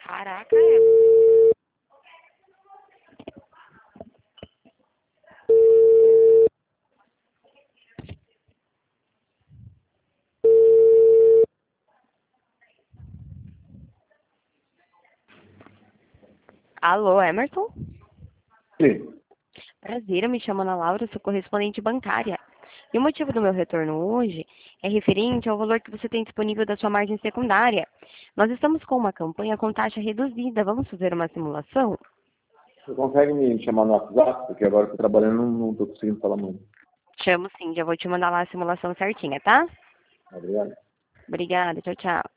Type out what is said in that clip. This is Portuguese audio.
Caraca, é. Alô, Emerson? Sim. Prazer, eu me chamo Ana Laura, sou correspondente bancária. E o motivo do meu retorno hoje é referente ao valor que você tem disponível da sua margem secundária. Nós estamos com uma campanha com taxa reduzida. Vamos fazer uma simulação? Você consegue me chamar no WhatsApp? Porque agora eu estou trabalhando e não estou conseguindo falar muito. Chamo sim, já vou te mandar lá a simulação certinha, tá? Obrigado. Obrigada, tchau, tchau.